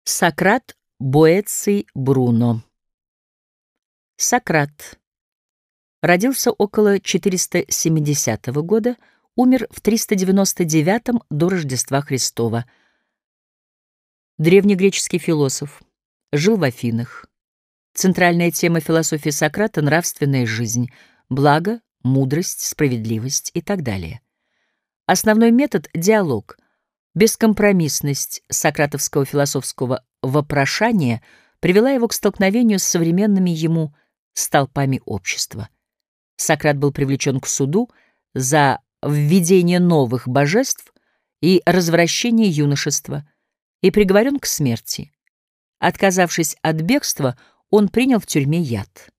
Сократ, Боэций, Бруно. Сократ родился около 470 года, умер в 399 до Рождества Христова. Древнегреческий философ, жил в Афинах. Центральная тема философии Сократа — нравственная жизнь, благо, мудрость, справедливость и так далее. Основной метод — диалог. Бескомпромиссность сократовского философского вопрошания привела его к столкновению с современными ему столпами общества. Сократ был привлечен к суду за введение новых божеств и развращение юношества и приговорен к смерти. Отказавшись от бегства, он принял в тюрьме яд.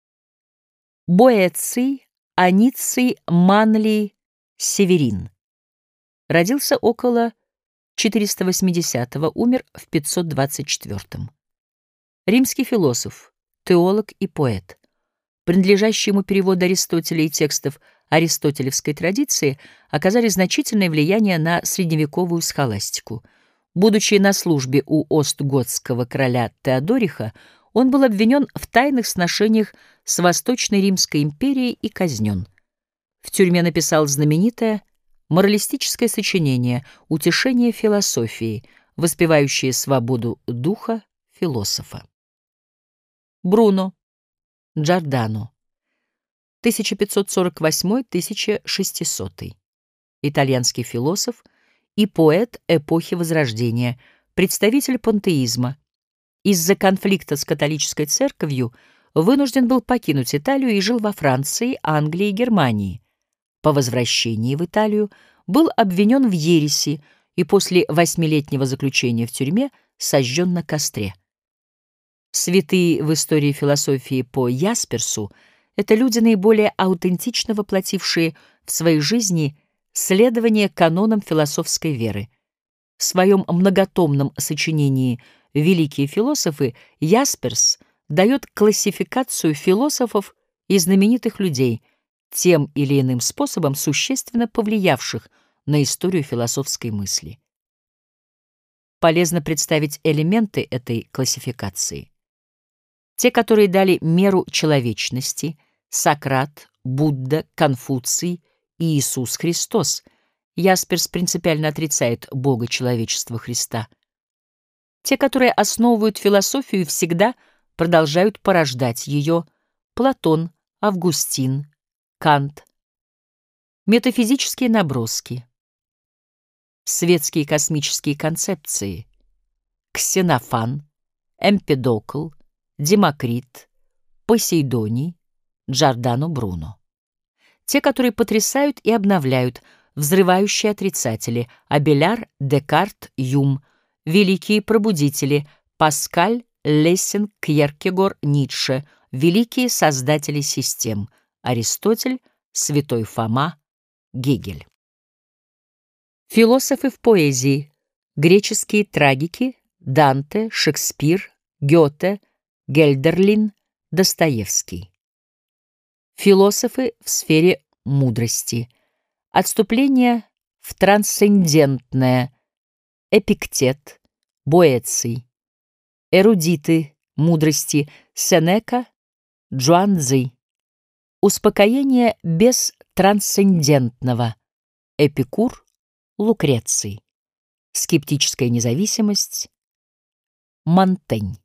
Боэций Аниций Манлий Северин родился около 480-го, умер в 524-м. Римский философ, теолог и поэт. Принадлежащие ему переводы Аристотеля и текстов аристотелевской традиции оказали значительное влияние на средневековую схоластику. Будучи на службе у остготского короля Теодориха, он был обвинен в тайных сношениях с Восточной Римской империей и казнен. В тюрьме написал знаменитое моралистическое сочинение «Утешение философии», воспевающее свободу духа философа. Бруно Джордано, 1548-1600, итальянский философ и поэт эпохи Возрождения, представитель пантеизма. Из-за конфликта с католической церковью вынужден был покинуть Италию и жил во Франции, Англии и Германии. По возвращении в Италию был обвинен в ереси и после 8-летнего заключения в тюрьме сожжен на костре. Святые в истории философии по Ясперсу — это люди, наиболее аутентично воплотившие в своей жизни следование канонам философской веры. В своем многотомном сочинении «Великие философы» Ясперс дает классификацию философов и знаменитых людей, тем или иным способом существенно повлиявших на историю философской мысли. Полезно представить элементы этой классификации. Те, которые дали меру человечности — Сократ, Будда, Конфуций и Иисус Христос. Ясперс принципиально отрицает Бога человечества Христа. Те, которые основывают философию и всегда продолжают порождать ее — Платон, Августин, Кант. Метафизические наброски. Светские космические концепции. Ксенофан, Эмпедокл, Демокрит, Посейдоний, Джордано Бруно. Те, которые потрясают и обновляют, взрывающие отрицатели — Абеляр, Декарт, Юм, великие пробудители — Паскаль, Лессинг, Кьеркегор, Ницше, великие создатели систем — Аристотель, Святой Фома, Гегель. Философы в поэзии. Греческие трагики — Данте, Шекспир, Гёте, Гельдерлин, Достоевский. Философы в сфере мудрости. Отступление в трансцендентное — Эпиктет, Боэций. Эрудиты мудрости — Сенека, Джуанцзи. Успокоение без трансцендентного — Эпикур, Лукреций. Скептическая независимость — Монтень.